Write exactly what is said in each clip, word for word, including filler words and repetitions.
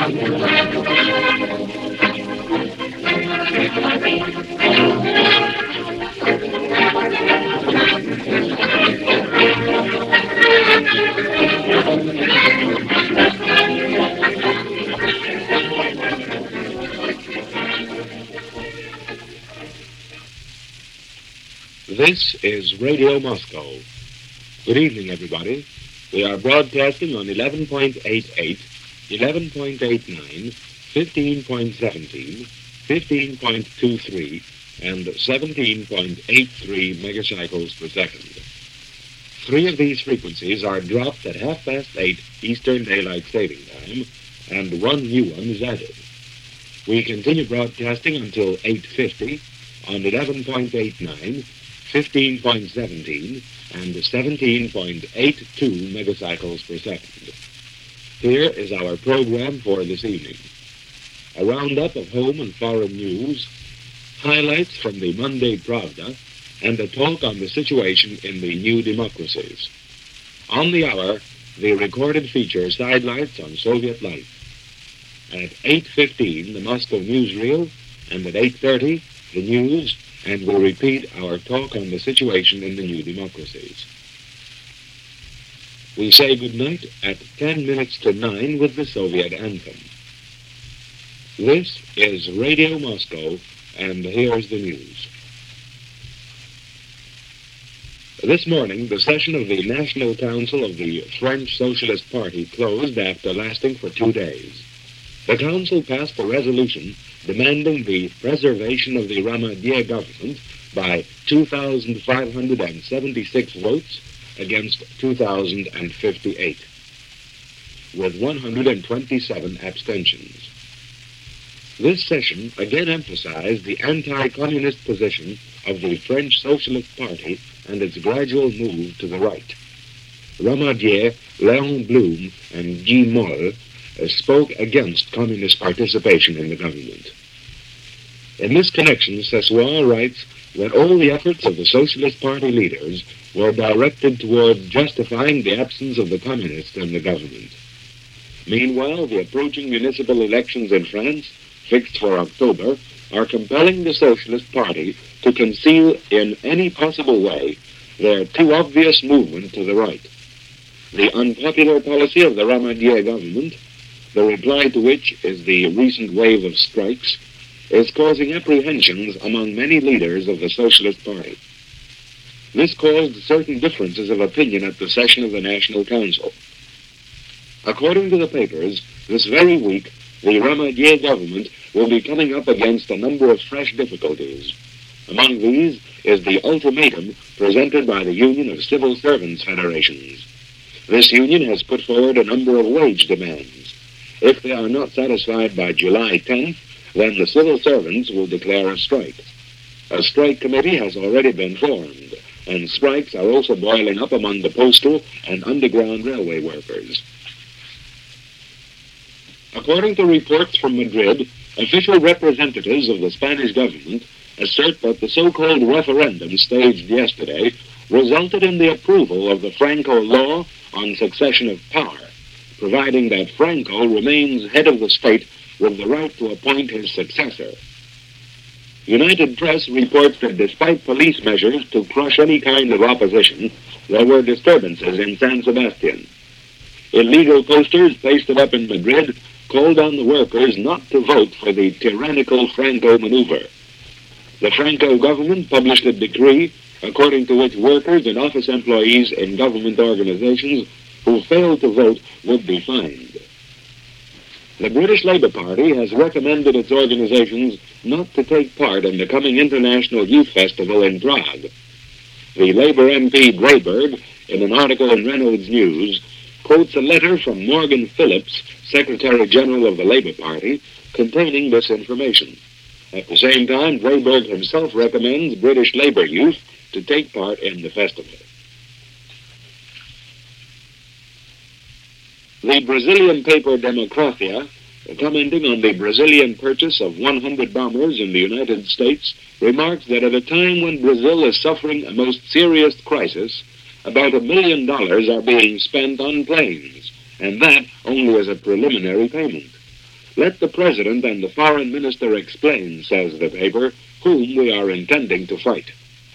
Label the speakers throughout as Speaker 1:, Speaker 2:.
Speaker 1: This is Radio Moscow. Good evening, everybody. We are broadcasting on eleven point eight eight, eleven point eight nine, fifteen point one seven, fifteen point two three, and seventeen point eight three megacycles per second. Three of these frequencies are dropped at half past eight Eastern Daylight Saving Time, and one new one is added. We continue broadcasting until eight fifty on eleven point eight nine, fifteen point one seven, and seventeen point eight two megacycles per second. Here is our program for this evening. A roundup of home and foreign news, highlights from the Monday Pravda, and a talk on the situation in the new democracies. On the hour, the recorded feature Sidelights on Soviet Life. At eight fifteen, the Moscow newsreel, and at eight thirty, the news, and we'll repeat our talk on the situation in the new democracies. We say goodnight at ten minutes to nine with the Soviet anthem. This is Radio Moscow, and here's the news. This morning, the session of the National Council of the French Socialist Party closed after lasting for two days. The Council passed a resolution demanding the preservation of the Ramadier government by two thousand five hundred seventy-six votes against two thousand fifty-eight, with one hundred twenty-seven abstentions. This session again emphasized the anti-communist position of the French Socialist Party and its gradual move to the right. Ramadier, Léon Blum, and Guy Moll uh, spoke against communist participation in the government. In this connection, Sessoir writes that all the efforts of the Socialist Party leaders were directed toward justifying the absence of the communists in the government. Meanwhile, the approaching municipal elections in France, fixed for October, are compelling the Socialist Party to conceal in any possible way their too obvious movement to the right. The unpopular policy of the Ramadier government, the reply to which is the recent wave of strikes, is causing apprehensions among many leaders of the Socialist Party. This caused certain differences of opinion at the session of the National Council. According to the papers, this very week, the Ramadier government will be coming up against a number of fresh difficulties. Among these is the ultimatum presented by the Union of Civil Servants Federations. This union has put forward a number of wage demands. If they are not satisfied by July tenth, then the civil servants will declare a strike. A strike committee has already been formed, and strikes are also boiling up among the postal and underground railway workers. According to reports from Madrid, official representatives of the Spanish government assert that the so-called referendum staged yesterday resulted in the approval of the Franco law on succession of power, providing that Franco remains head of the state with the right to appoint his successor. United Press reports that despite police measures to crush any kind of opposition, there were disturbances in San Sebastian. Illegal posters pasted up in Madrid called on the workers not to vote for the tyrannical Franco maneuver. The Franco government published a decree according to which workers and office employees in government organizations who failed to vote would be fined. The British Labour Party has recommended its organizations not to take part in the coming International Youth Festival in Prague. The Labour M P Grayberg, in an article in Reynolds News, quotes a letter from Morgan Phillips, Secretary General of the Labour Party, containing this information. At the same time, Grayberg himself recommends British Labour youth to take part in the festival. The Brazilian paper Democracia, commenting on the Brazilian purchase of one hundred bombers in the United States, remarks that at a time when Brazil is suffering a most serious crisis, about a million dollars are being spent on planes, and that only as a preliminary payment. Let the President and the Foreign Minister explain, says the paper, whom we are intending to fight.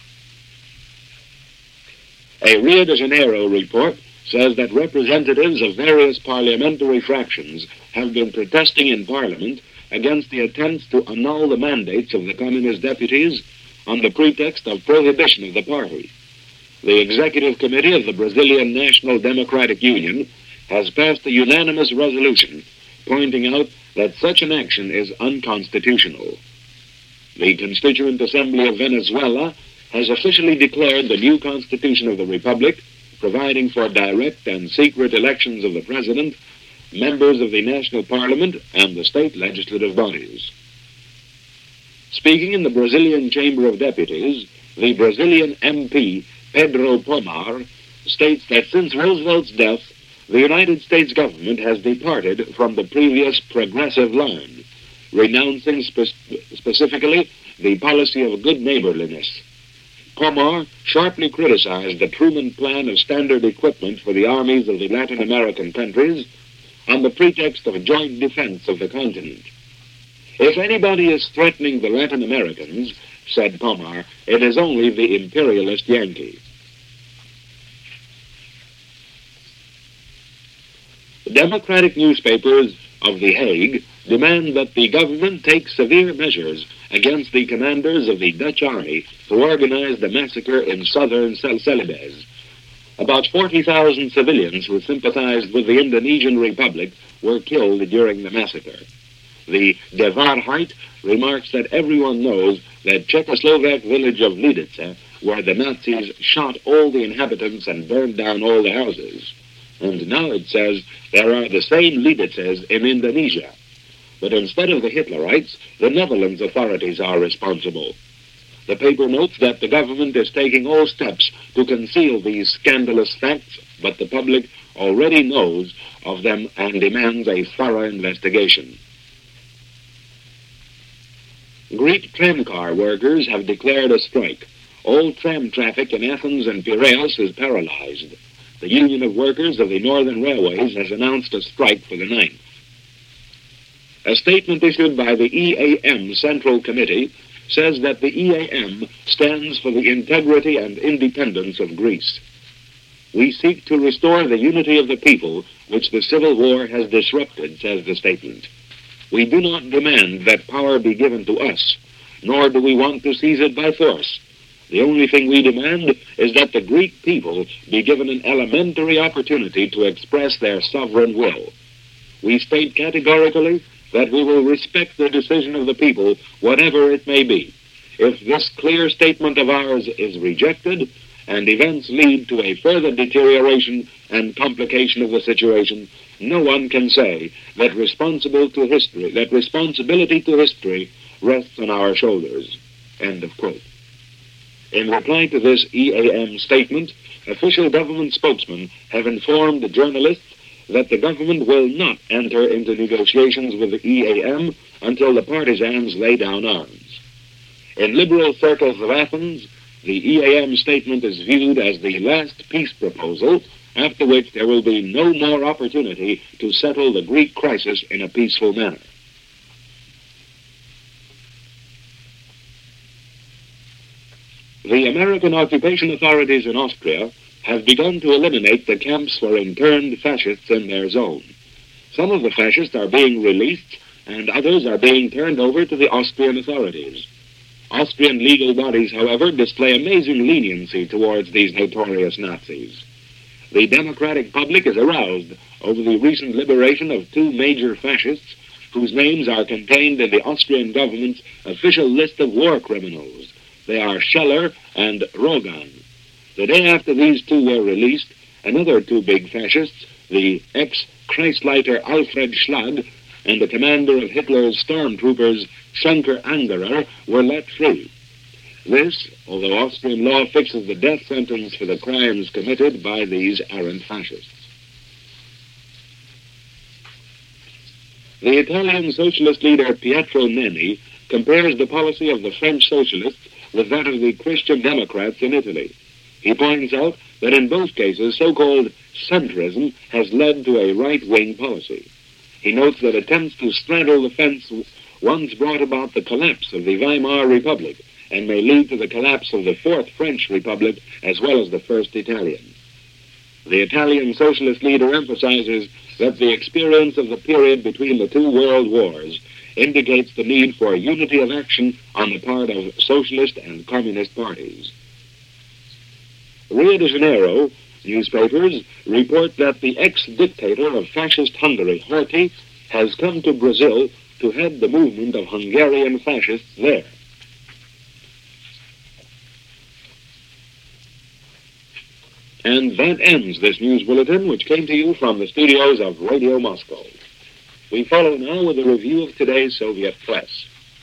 Speaker 1: A Rio de Janeiro report says that representatives of various parliamentary fractions have been protesting in Parliament against the attempts to annul the mandates of the Communist deputies on the pretext of prohibition of the party. The Executive Committee of the Brazilian National Democratic Union has passed a unanimous resolution pointing out that such an action is unconstitutional. The Constituent Assembly of Venezuela has officially declared the new Constitution of the Republic, providing for direct and secret elections of the President, members of the National Parliament, and the state legislative bodies. Speaking in the Brazilian Chamber of Deputies, the Brazilian M P, Pedro Pomar, states that since Roosevelt's death, the United States government has departed from the previous progressive line, renouncing spe- specifically the policy of good neighborliness. Pomar sharply criticized the Truman Plan of standard equipment for the armies of the Latin American countries on the pretext of joint defense of the continent. If anybody is threatening the Latin Americans, said Pomar, it is only the imperialist Yankee. The Democratic newspapers of The Hague demand that the government take severe measures against the commanders of the Dutch army who organized the massacre in southern Celebes. About forty thousand civilians who sympathized with the Indonesian Republic were killed during the massacre. The De Waarheid remarks that everyone knows that Czechoslovak village of Lidice, where the Nazis shot all the inhabitants and burned down all the houses. And now it says there are the same Lidices in Indonesia. But instead of the Hitlerites, the Netherlands authorities are responsible. The paper notes that the government is taking all steps to conceal these scandalous facts, but the public already knows of them and demands a thorough investigation. Greek tramcar workers have declared a strike. All tram traffic in Athens and Piraeus is paralyzed. The Union of Workers of the Northern Railways has announced a strike for the ninth. A statement issued by the E A M Central Committee says that the E A M stands for the integrity and independence of Greece. We seek to restore the unity of the people which the civil war has disrupted, says the statement. We do not demand that power be given to us, nor do we want to seize it by force. The only thing we demand is that the Greek people be given an elementary opportunity to express their sovereign will. We state categorically that we will respect the decision of the people, whatever it may be. If this clear statement of ours is rejected, and events lead to a further deterioration and complication of the situation, no one can say that responsible to history, that responsibility to history rests on our shoulders. End of quote. In reply to this E A M statement, official government spokesmen have informed the journalists that the government will not enter into negotiations with the E A M until the partisans lay down arms. In liberal circles of Athens, the E A M statement is viewed as the last peace proposal, after which there will be no more opportunity to settle the Greek crisis in a peaceful manner. The American occupation authorities in Austria have begun to eliminate the camps for interned fascists in their zone. Some of the fascists are being released, and others are being turned over to the Austrian authorities. Austrian legal bodies, however, display amazing leniency towards these notorious Nazis. The democratic public is aroused over the recent liberation of two major fascists whose names are contained in the Austrian government's official list of war criminals. They are Scheller and Rogan. The day after these two were released, another two big fascists, the ex-Kreisleiter Alfred Schlag and the commander of Hitler's stormtroopers, Schenker Angerer, were let free. This, although Austrian law fixes the death sentence for the crimes committed by these errant fascists. The Italian socialist leader Pietro Nenni compares the policy of the French socialists with that of the Christian Democrats in Italy. He points out that in both cases so-called centrism has led to a right-wing policy. He notes that attempts to straddle the fence once brought about the collapse of the Weimar Republic and may lead to the collapse of the Fourth French Republic as well as the First Italian. The Italian socialist leader emphasizes that the experience of the period between the two world wars indicates the need for unity of action on the part of socialist and communist parties. Rio de Janeiro newspapers report that the ex-dictator of fascist Hungary, Horthy, has come to Brazil to head the movement of Hungarian fascists there. And that ends this news bulletin, which came to you from the studios of Radio Moscow. We follow now with a review of today's Soviet press.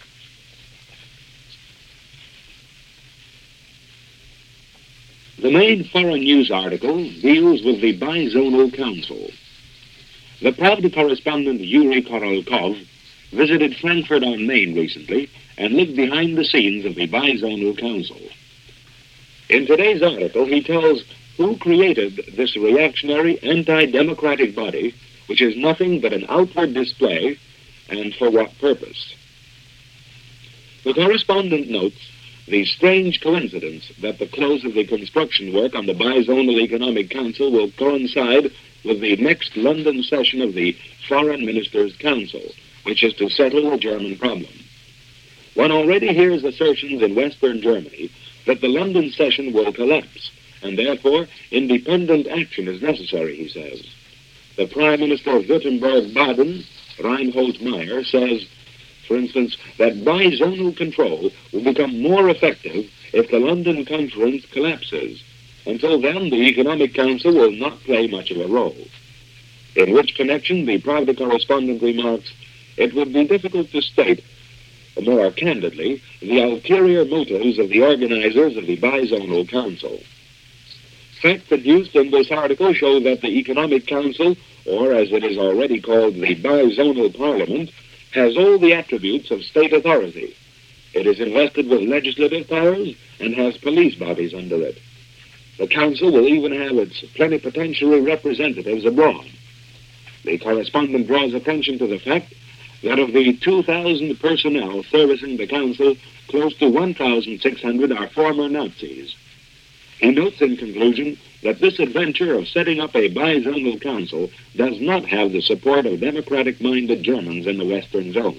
Speaker 1: The main foreign news article deals with the Bizonal Council. The Pravda correspondent Yuri Korolkov visited Frankfurt on Main recently and looked behind the scenes of the Bizonal Council. In today's article, he tells who created this reactionary, anti-democratic body, which is nothing but an outward display, and for what purpose. The correspondent notes the strange coincidence that the close of the construction work on the Bizonal Economic Council will coincide with the next London session of the Foreign Ministers' Council, which is to settle the German problem. One already hears assertions in Western Germany that the London session will collapse, and therefore independent action is necessary, he says. The Prime Minister of Württemberg-Baden, Reinhold Meyer, says, for instance, that bizonal control will become more effective if the London conference collapses. Until then, the Economic Council will not play much of a role. In which connection, the Pravda correspondent remarks, it would be difficult to state more candidly the ulterior motives of the organizers of the Bizonal Council. Facts adduced in this article show that the Economic Council, or as it is already called, the Bizonal Parliament, has all the attributes of state authority. It is invested with legislative powers and has police bodies under it. The council will even have its plenipotentiary representatives abroad. The correspondent draws attention to the fact that of the two thousand personnel servicing the council, close to one thousand six hundred are former Nazis. He notes in conclusion that this adventure of setting up a bizonal council does not have the support of democratic-minded Germans in the Western zones.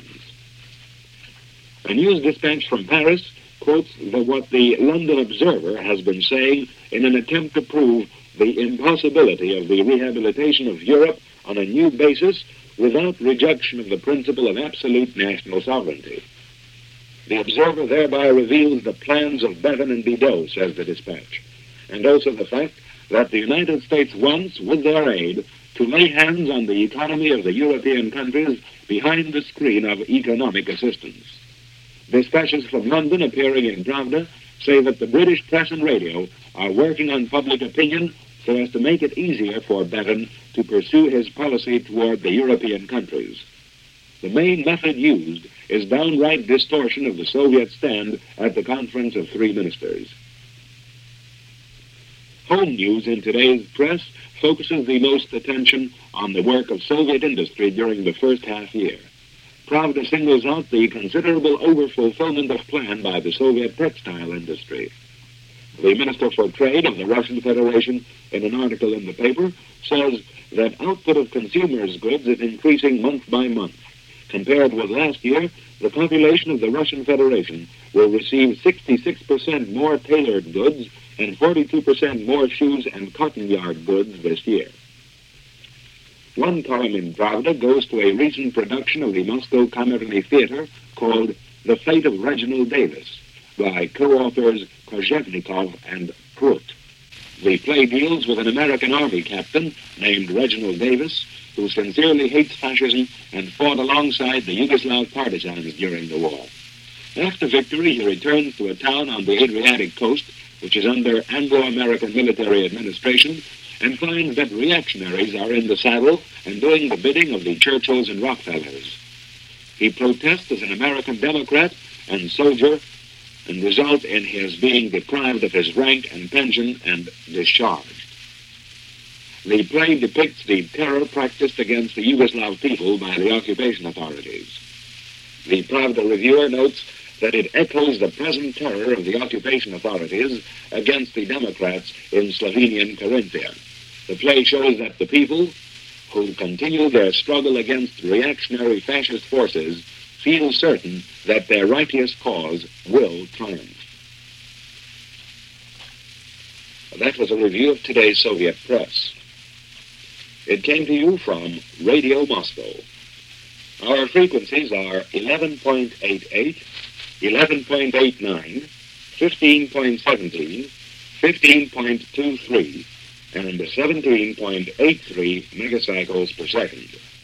Speaker 1: A news dispatch from Paris quotes the, what the London Observer has been saying in an attempt to prove the impossibility of the rehabilitation of Europe on a new basis without rejection of the principle of absolute national sovereignty. The Observer thereby reveals the plans of Bevin and Bidault, says the dispatch, and also the fact that the United States wants, with their aid, to lay hands on the economy of the European countries behind the screen of economic assistance. Dispatches from London appearing in Pravda say that the British press and radio are working on public opinion so as to make it easier for Bevin to pursue his policy toward the European countries. The main method used is downright distortion of the Soviet stand at the Conference of Three Ministers. Home news in today's press focuses the most attention on the work of Soviet industry during the first half year. Pravda singles out the considerable overfulfillment of plan by the Soviet textile industry. The Minister for Trade of the Russian Federation, in an article in the paper, says that output of consumers' goods is increasing month by month. Compared with last year, the population of the Russian Federation will receive sixty-six percent more tailored goods and forty-two percent more shoes and cotton yard goods this year. One column in Pravda goes to a recent production of the Moscow Kamerny Theater called The Fate of Reginald Davis by co-authors Korzhevnikov and Prut. The play deals with an American Army captain named Reginald Davis who sincerely hates fascism and fought alongside the Yugoslav partisans during the war. After victory, he returns to a town on the Adriatic coast, which is under Anglo-American military administration, and finds that reactionaries are in the saddle and doing the bidding of the Churchills and Rockefellers. He protests as an American Democrat and soldier and results in his being deprived of his rank and pension and discharged. The play depicts the terror practiced against the Yugoslav people by the occupation authorities. The Pravda reviewer notes that it echoes the present terror of the occupation authorities against the Democrats in Slovenian Carinthia. The play shows that the people, who continue their struggle against reactionary fascist forces, feel certain that their righteous cause will triumph. That was a review of today's Soviet press. It came to you from Radio Moscow. Our frequencies are eleven point eight eight, eleven point eight nine, fifteen point one seven, fifteen point two three, and seventeen point eight three megacycles per second.